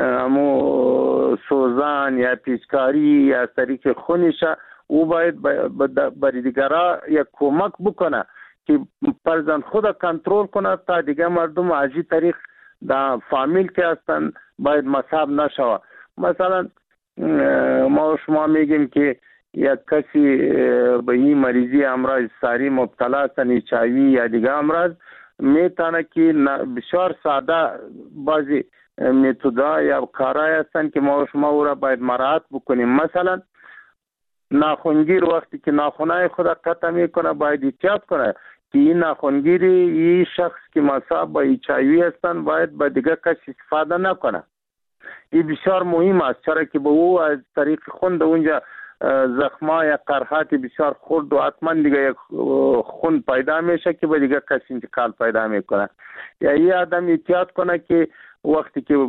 سوزان یا پیچکاری یا از طریق خونشه او باید برای دیگرها یک کمک بکنه که فرزند خود کنترل کنه تا دیگه مردم از این طریق در فامیل که هستن باید مصاب نشوه. مثلا ما شما میگیم که یک کسی به این مریضی امراض ساری مبتلا هستن HIV یا دیگه امراض میتونه که بسیار ساده بعضی متودا یا کارهای هستن که ما شما او را باید مراعات بکنیم. مثلا ناخنگیر وقتی که ناخنای خود قطع میکنه باید احتیاط کنه که این ناخنگیری این شخص که مصاب با HIV هستن باید با دیگه کسی استفاده نکنه. این بسیار مهم است چرا که به او از طریق خون اونجا زخمای یا قرحات بسیار خرد و حتما دیگه یک خون پیدا میشه که به دیگه کسی انتقال پیدا میکنه. یا این آدم احتیاط کنه که وقتی که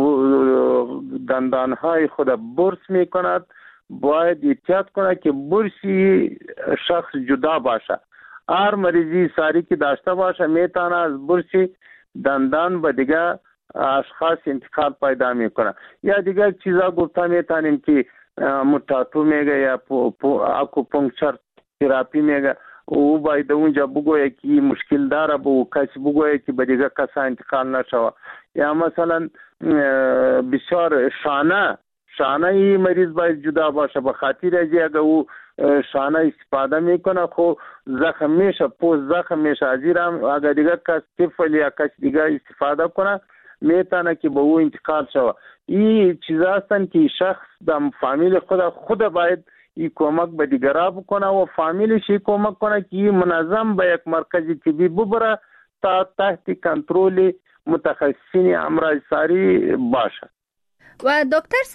دندانهای خود برس میکند باید احتیاط کنه که برسی شخص جدا باشه. هر مریضی ساری که داشته باشه میتونه از برسی دندان به دیگه اشخاص انتقال پیدا میکنه. یا دیگه چیزا گفته میتونیم که متاتو میگه یا اکوپنکچر تراپی میگه او باید اونجا بگویه که مشکل داره به او کسی بگویه که به دیگه کسا انتقال نشوه. یا مثلا بسیار شانه ای مریض باید جدا باشه به خاطر ازی اگه او شانه استفاده میکنه خو زخم میشه، پوست زخم میشه، ازیرم اگر دیگه کس طفل یا کس دیگه استفاده کنه میتونه که به او انتقال شوه. این چیزا هستن که شخص در فامیل خود باید این کمک به دیگرها بکنه و فامیلش کمک کنه که این منظم به یک مرکز طبی ببره تا تحت کنترل متخصصین امراض ساری باشه. و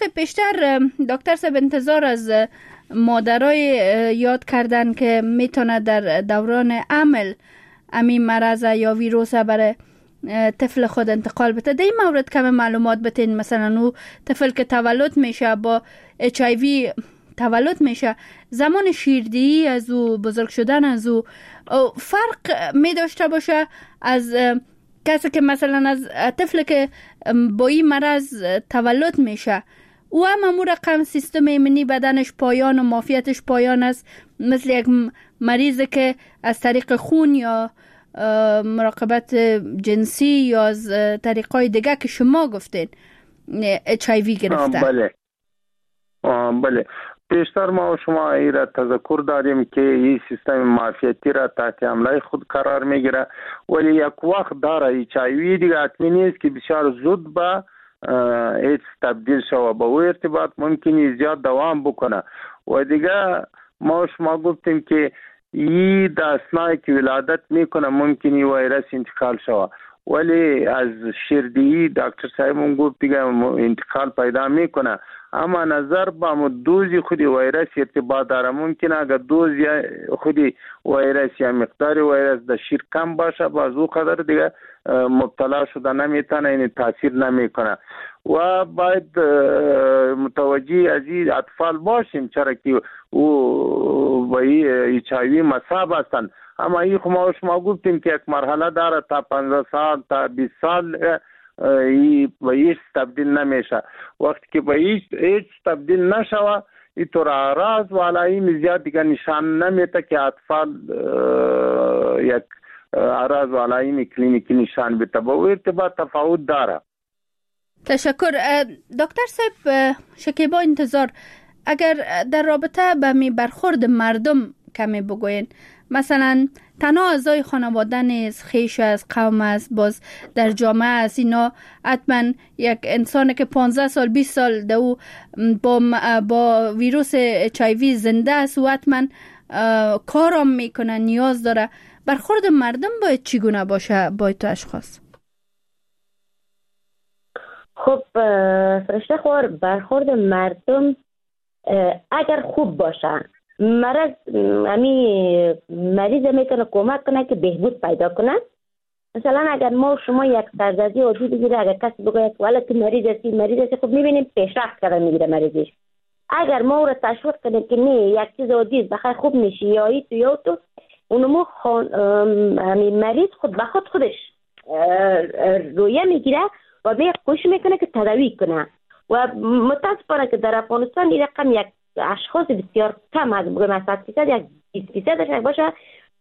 دکتر صاحب انتظار از مادرای یاد کردن که میتونه در دوران حمل همین مرض یا ویروس برای طفل خود انتقال بده. در این مورد کم معلومات بتین. مثلا او طفل که تولد میشه با HIV تولد میشه، زمان شیردهی از او بزرگ شدن از او فرق می داشته باشه از کسی که مثلا از طفل که با این مرض تولد میشه او هم امور رقم سیستم ایمنی بدنش پایان و معافیتش پایان است، مثل یک مریض که از طریق خون یا مراقبت جنسی یا از طریقای دیگه که شما گفتین HIV گرفته. بله پیشتر ما و شما ای را تذکر داریم که این سیستم معافیتی را تحت حمله خود قرار میگیره، ولی یک وقت داره HIV دیگه حتمی نیست که بسیار زود به ایدز تبدیل شود. با او ارتباط ممکنی زیاد دوام بکنه و دیگه ما و شما گفتیم که این در اثنایی که ولادت میکنه ممکنی ویروس انتقال شود ولی از شیردهی دکتر صاحب اون گفت دیگه انتقال پیدا میکنه، اما نظر با دوز خودی ویروس ارتباط داره. ممکنه اگر دوز خودی ویروس یا مقدار ویروس در شیر کم باشه باز او قدر دیگه مبتلا شده نمیتونه، این تاثیر نمیکنه. و باید متوجه از این اطفال باشیم چرا که او با ایچایوی مصاب هستند. اما این شما گفتیم که یک مرحله داره تا 15 سال تا 20 سال به هیچ تبدیل نمیشه. وقتی که به هیچ تبدیل نشوه اینطور اعراض و علائم زیاد دیگه نشان نمیده که اطفال یک اعراض و علائم کلینیکی نشان بده، با ارتباط تفاوت داره. تشکر دکتر صاحب. شکیبا انتظار، اگر در رابطه به می برخورد مردم کمی بگوین، مثلا تنها اعضای خانواده نیست، خیش از قوم است، باز در جامعه است، اینا حتما یک انسانی که 15 سال 20 سال دو با ویروس HIV زنده است و حتما کارم میکنه، نیاز داره. برخورد مردم باید چگونه باشه با تو اشخاص؟ خب فرشته خوار، برخورد مردم اگر خوب باشه، مریض میتونه کمک کنه که بهبود پیدا کنه. مثلا اگر ما شما یک سردردی عادی بگیره، اگر کسی بگه والا تو مریض هستی، خب میبینیم پیشرفت کرده میگیره مریضش. اگر ما او را تشویق کنیم که نه یک چیز عادی است بخیر خوب میشی یا تو اونمو مریض خود به خودش رویه میگیره و به کوشش میکنه که تداوی کنه. و متاسفانه که در افغانستان این رقم یک اشخاص بسیار کم از بگویم 100% یک 20% باشه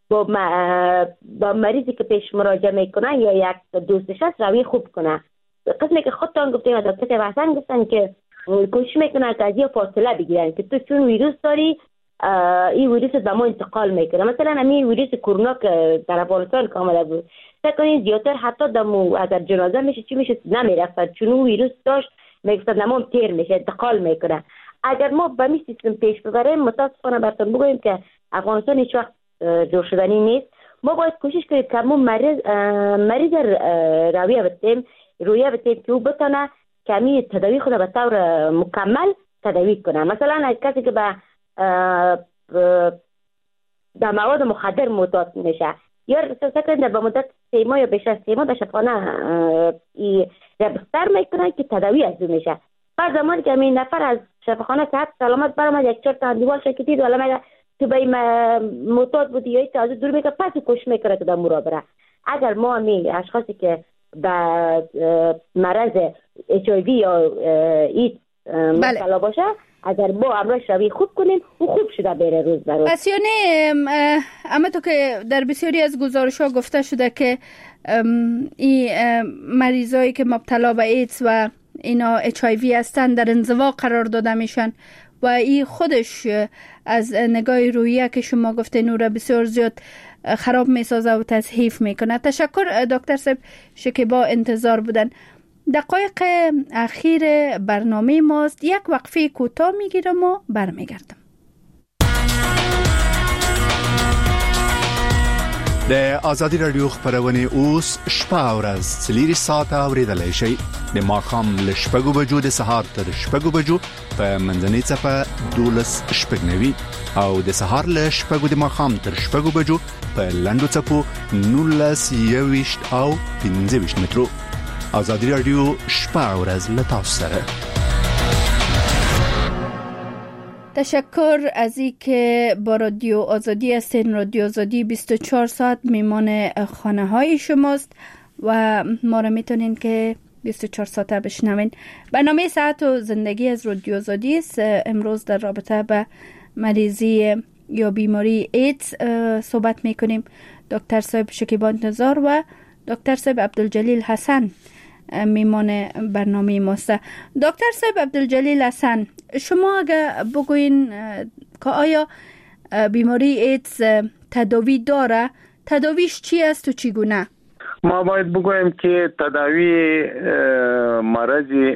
با مریضی که پیش مراجعه میکنه یا یک دوستش هست روی خوب کنه. قسمی که خودتان گفتیم و دکتر حسن گفتن که کوشش میکنه که از یه فاصله بگیرن که تو چون ویروس داری این ویروس به ما انتقال میکنه. مثلا همین ویروس کرونا که در افغانستان کاملا بود، فکر کنید زیادتر حتی دمو اگر جنازه میشه چی میشه نمیرفت، چون اون ویروس داشت میگفتن نمام تیر میشه، انتقال میکنه. اگر ما به می سیستم پیش ببریم، متاسفانه براتون بگویم که افغانستان هیچ وقت جور شدنی نیست. ما باید کوشش کنیم که همون مریض رویه بتیم که او بتونه کمی تداوی خود به طور مکمل تداوی کنه. مثلا کسی که به مواد مخدر معتاد میشه یا فکر به مدت 3 ماه یا بیش از 3 ماه در شفاخانه بستر میکنن که تداوی از اون میشه. بعد زمانی که این نفر از شفاخانه صحت سلامت برآمد، یک 4 تا دیوال شکیدید ولی مگه تو به معتاد بودی یا تازه دور میکنه، پس کوشش میکنه که در مرا بره. اگر ما همین اشخاصی که به مرض HIV یا ایدز مبتلا باشه، اگر با امراش روی خوب کنیم او خوب شده بره روز به روز. پس یعنی اما تو که در بسیاری از گزارش‌ها گفته شده که این مریضایی که مبتلا به ایدز و اینا HIV هستن در انزوا قرار داده میشن و این خودش از نگاه روحیه که شما گفتین او را بسیار زیاد خراب میسازه و تضعیف میکنه. تشکر دکتر صاحب. شکیبا انتظار بودن. دقایق اخیر برنامه ماست. یک وقفه کوتاه میگیرم و برمیگردم. د آزادی رادیو خبرونه اوس شپه ورځ سلیری ساعت اوریدلای شي د ماقام ل شپږو بجو د سهار تر شپږو بجو په منځنۍ صفه 12 شپږنوي او د سهار ل شپږو د ماقام تر شپږو بجو په لاندو صفو 19 او 15 مترو. آزادی رادیو شپه ورځ ل تاسو سره. تشکر از این که با رادیو آزادی هستین. رادیو آزادی 24 ساعت میمان خانه های شماست و ما را میتونین که 24 ساعته بشنوین. برنامه صحت و زندگی از رادیو آزادی است. امروز در رابطه به مریضی یا بیماری ایدز صحبت میکنیم. دکتر صاحب شکیبا انتظار و دکتر صاحب عبدالجلیل حسن میمان برنامه ماست. دکتر صاحب عبدالجلیل حسن، شما اگه بگوین که آیا بیماری ایدز تداوی داره، تداویش چی است و چگونه؟ ما باید بگویم که تداوی مرض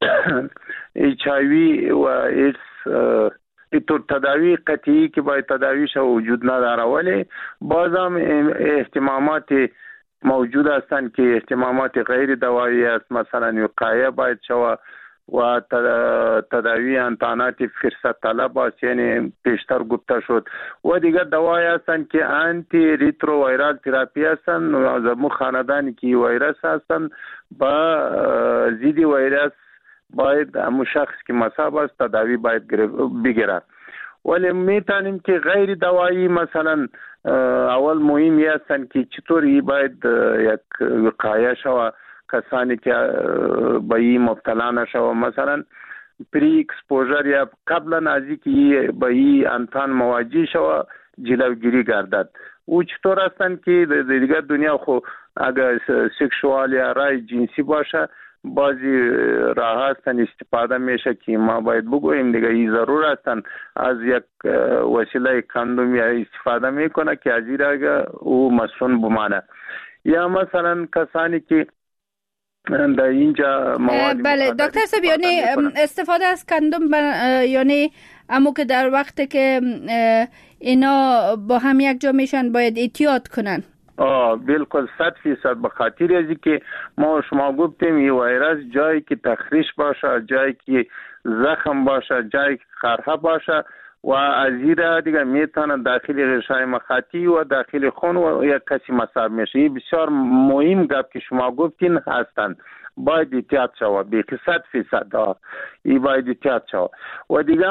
HIV و ایدز اینطور تداوی قطعی که باید تداویش وجود نداره، ولی بازم اهتمامات موجود هستند که اهتمامات غیر دوایی است، مثلا وقایه باید شود و تداوی انتانات فرصت طلب است، یعنی پیشتر گفته شد. و دیگر دوایی هستند که آنتی ریترو ویرال تراپی هستند و از مو خاندانی که ویروس هستند با ضد ویروس باید همون شخص که مصاب است تداوی باید بگیرد. ولی میتونیم که غیر دوایی مثلا اول مهم هستند که چطوری باید یک وقایه شود، کسانی که به این مبتلا نشود، مثلا پری اکسپوژر یا قبلا از اینکه به این انتان مواجه شود جلوگیری گردد. او چطور هستند که دیگر دنیا خو اگر سکشوال یا رای جنسی باشه بعضی راه هستن استفاده میشه که ما باید بگوییم دیگه این ضرور هستن از یک وسیله کاندوم یا استفاده میکنه که از این راه او مسئول بمانه. یا مثلا کسانی که در اینجا مواد بله دکتر صاحب، یعنی استفاده از کاندوم یعنی امو که در وقتی که اینا با هم یک جا میشن باید احتیاط کنن. بالکل 100% به خاطر از که ما شما گفتیم این ویروس جایی که تخریش باشه، جایی که زخم باشه، جایی که خرخه باشه و از این دیگه میتونه داخل غشای مخاطی و داخل خون و یک کسی مصاب میشه. این بسیار مهم گپ که شما گفتین هستند، باید احتیاط شود به 100%. این باید احتیاط شود. و دیگه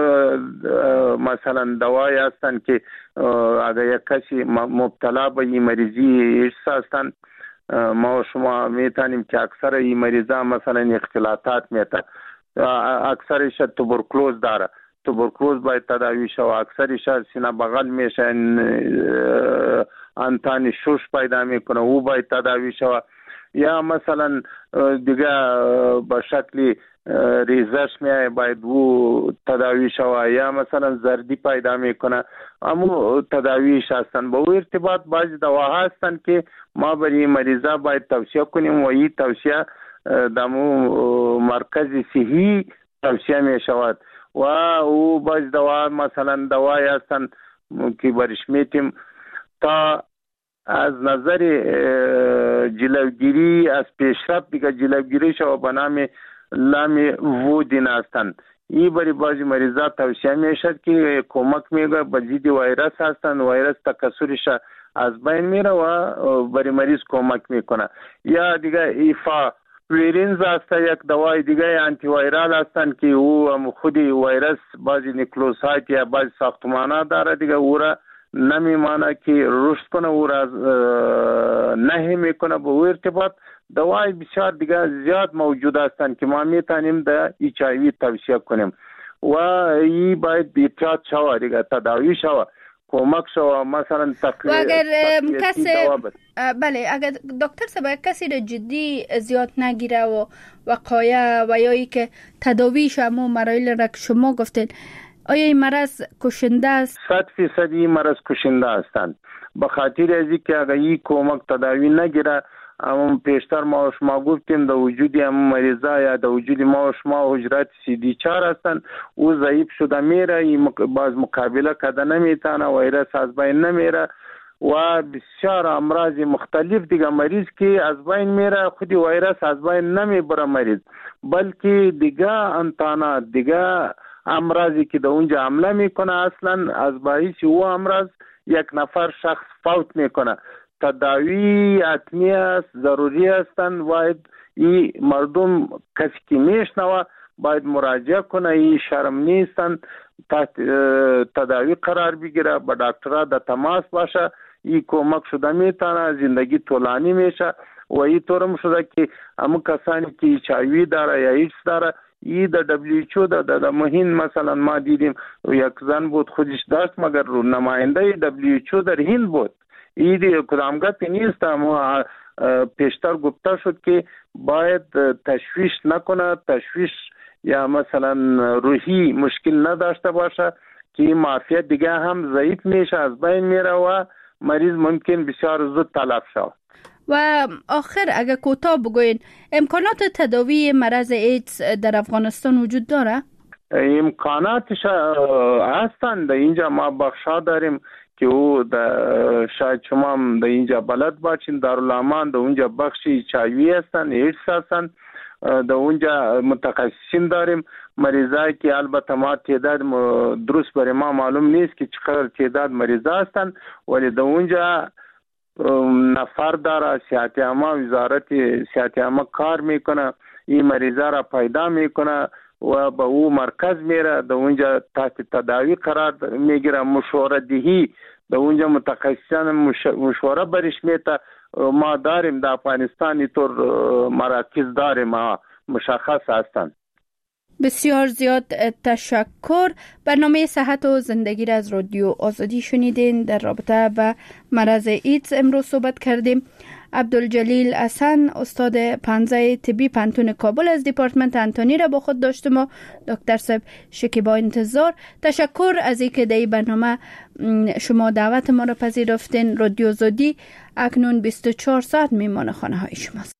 مثلا دوایی هستند که اگر یک کسی مبتلا به این مریضی ایدز هستند، ما شما میتونیم که اکثر این مریضا مثلا اختلاطات میتن، اکثرش توبرکلوز داره، توبرکلوز باید تداوی شود، اکثرش سینه بغل میشه، انتان شوش پیدا میکنه او باید تداوی شود. یا مثلا دیگه به شکل ریزش میای باید او تداوی شود. یا مثلا زردی پیدا میکنه امو تداویش هستن. با او ارتباط بعضی دواها هستن که ما برای مریضا باید توصیه کنیم و این توصیه دمو مرکز صحی توصیه میشود. و او بعض دوا مثلا دوایی هستن که برش میتیم تا از نظر جلوگیری از پیشرفت دیگه جلوگیری شو به نام لام وودین هستند. این برای بعضی مریضا توصیه میشد که کمک میگه به ضد ویروس هستند، ویروس تکثرش از بین میره و برای مریض کمک میکنه. یا دیگه ایفا ویرینز است، یک دوای دیگه آنتی ویرال هستند که او خودی ویروس بعضی نیکلوسایت یا بعضی ساختمانات داره دیگه او را نمیمانه که رشد کنه، او را نه میکنه. با او ارتباط دوای بسیار دیگه زیاد موجود هستند که ما میتونیم در ایچ آی وی توصیه کنیم و این باید احتیاط شوه دیگه، تداوی شوه، کمک شوه. مثلا و اگر کسی بله اگر دکتر صاحب کسی را جدی زیاد نگیره و وقایع و یا ای که تداویش همو مراحل را که شما گفتین، آیا این مرض کشنده است؟ 100% این مرض کشنده هستند. به خاطر از اینکه اگر این کمک تداوی نگیره، اما پیشتر ما شما گفتیم در وجود همون مریضا یا در وجود ما شما حجرات CD4 هستند، او ضعیف شده میره، باز مقابله کرده نمیتونه، ویروس از بین نمیره و بسیار امراض مختلف دیگه مریض که از بین میره، خودی ویروس از بین نمیبره مریض، بلکه دیگه انتانات دیگه امراضی که در اونجا حمله میکنه اصلا از باعث او امراض یک نفر شخص فوت میکنه. تداوی حتمی است، ضروری هستند. باید این مردم کسی که میشنوه باید مراجعه کنه، این شرم نیستند، تداوی قرار بگیره، با دکترها در تماس باشه، این کمک شده میتونه، زندگی طولانی میشه. و این طورم شده که همون کسانی که ایچ آی وی داره یا ایدز داره، این در WHO در مهین مثلا ما دیدیم یک زن بود خودش داشت مگر نماینده WHO در هند بود. این کدامگاه نیست، اما پیشتر گفته شد که باید تشویش نکنه، تشویش یا مثلا روحی مشکل نداشته باشه که این معافیت دیگه هم ضعیف میشه، از بین میره و مریض ممکن بسیار زود تلف شود. و آخر اگر کوتاه بگوین امکانات تداوی مرض ایدز در افغانستان وجود داره؟ امکاناتش هستند. اینجا ما بخشا داریم که او شاید شما هم در اینجا بلد باشین، دارالامان در اونجا بخشی چایوی هستن، ایدز هستن، در اونجا متخصصین داریم. مریضایی که البته ما تعداد درست برای ما معلوم نیست که چقدر تعداد مریضا هستن، ولی در اونجا نفر داره، صحت عامه، وزارت صحت عامه کار میکنه، این مریضا را پیدا میکنه و به او مرکز میره، در اونجا تحت تداوی قرار میگیره، مشوره دهی در اونجا متخصصان مشوره برش میته. ما داریم در افغانستان اینطور مراکز داریم، ما مشخص هستند. بسیار زیاد تشکر. برنامه صحت و زندگی را از رادیو آزادی شنیدین. در رابطه با مرض ایدز امروز صحبت کردیم. عبدالجلیل حسن، استاد پانزه طبی پانتون کابل از دیپارتمنت انتونی را با خود داشتم و دکتر صاحب شکیبا انتظار. تشکر از اینکه در این برنامه شما دعوت ما را پذیرفتین. رادیو آزادی اکنون 24 ساعت میمان خانه های شماست.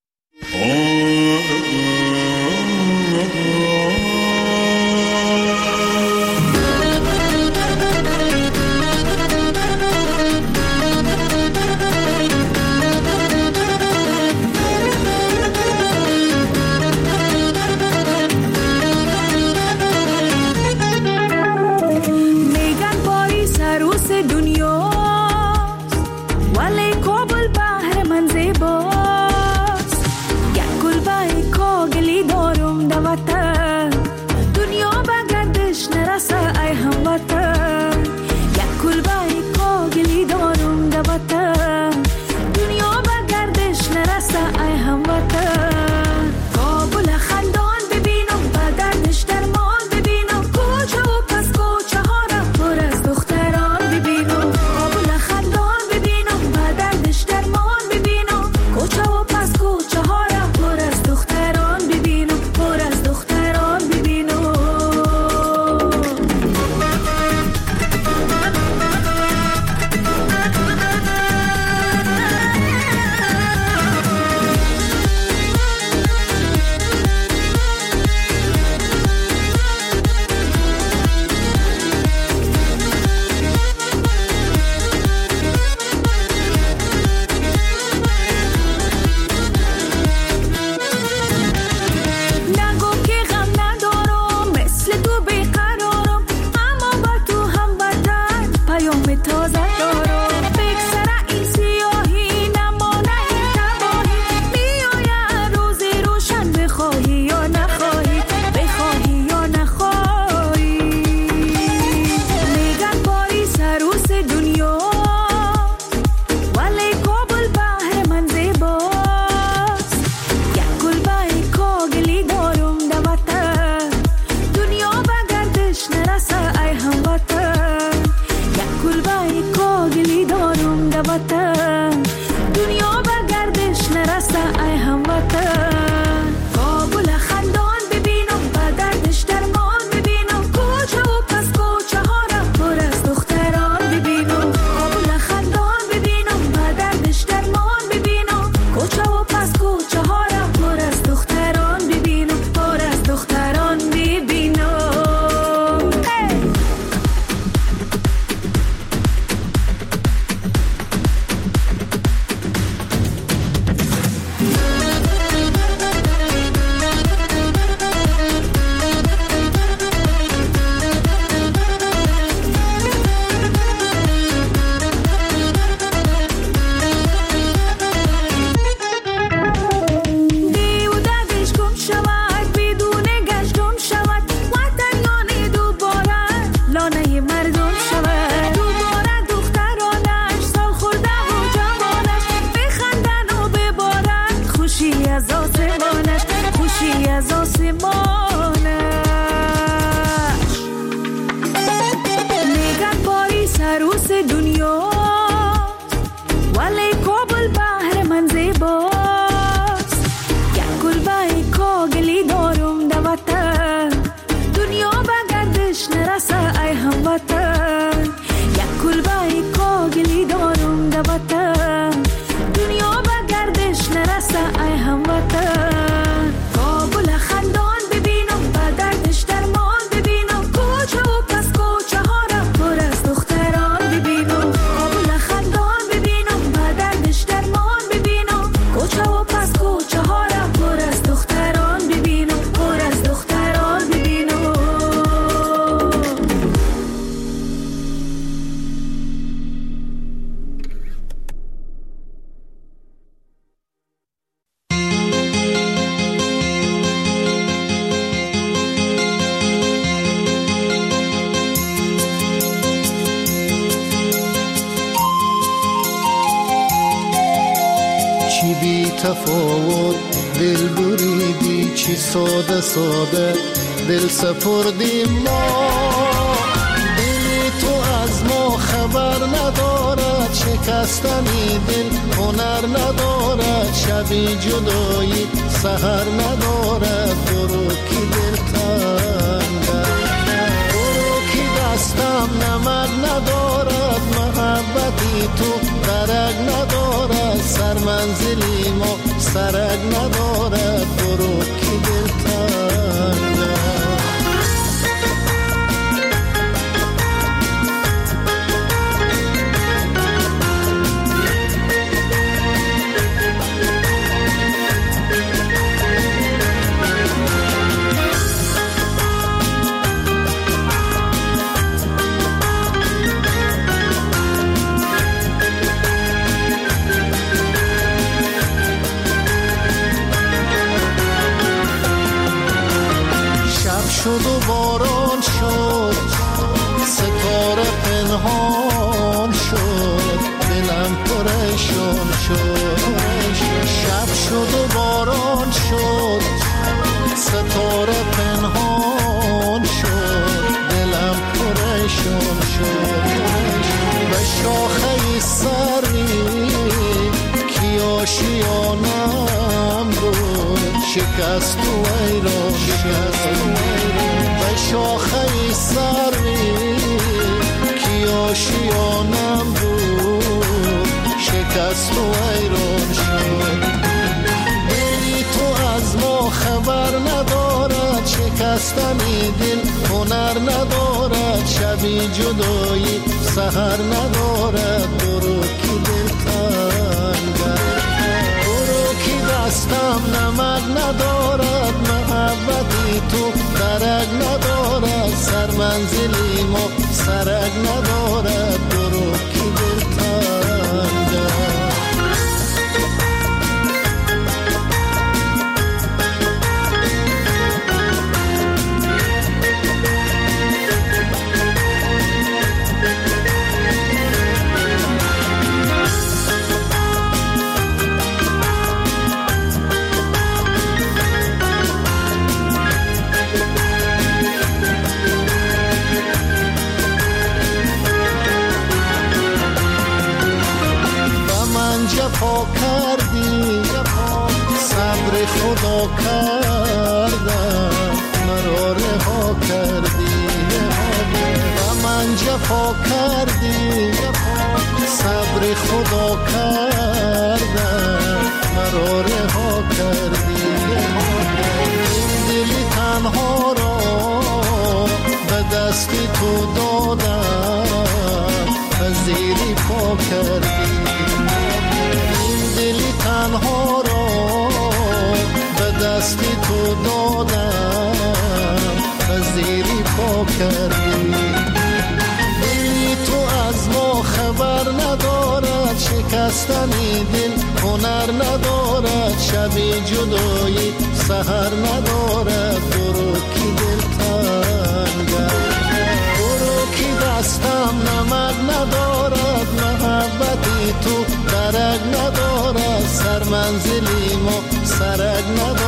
تفاوت دل بریدی، چی ساده ساده دل سپردیم ما. دلی تو از ما خبر ندارد، شکستنی دل هنر ندارد، شبی جدایی سحر ندارد. برو کی دل تنگم، برو کی دستم نمک ندارد، محبتی تو درک ندارد، سر منزلی ما سرک ندارد. برو کی دل تنگم. شد و باران شد، ستاره پنهان شد، دلم پریشان شد. شب شد و باران شد، ستاره پنهان شد، دلم پریشان شد. به شاخه سری کی آشیانم بود، شکست و ایران شد. به شاخه سری کی آشیانم بود، شکست و ایران شد. دلی تو از ما خبر ندارد، شکستنی دل هنر ندارد، شبی جدایی سحر ندارد. برو کی دل تنگم، برو کی دستم نمک ندارد، محبتی تو درک ندارد، سر منزلی ما سرک ندارد. برو کی دل تنگم. جفا کردی، صبر خدا کردم، مرا رها کردی. و من جفا کردی، صبر خدا کردم، مرا رها کردی. این دلی تنها را به دستی تو دادم، زیری پا کردی. دلی تنها را به دستی تو دادم، زیری پا کردی. دلی تو از ما خبر ندارد، شکستنی دل هنر ندارد، شبی جدایی سحر ندارد. برو کی دل تنگم، برو کی دستم نمک ندارد، محبتی تو درک ندارد، سر منزلی ما سرک ندارد.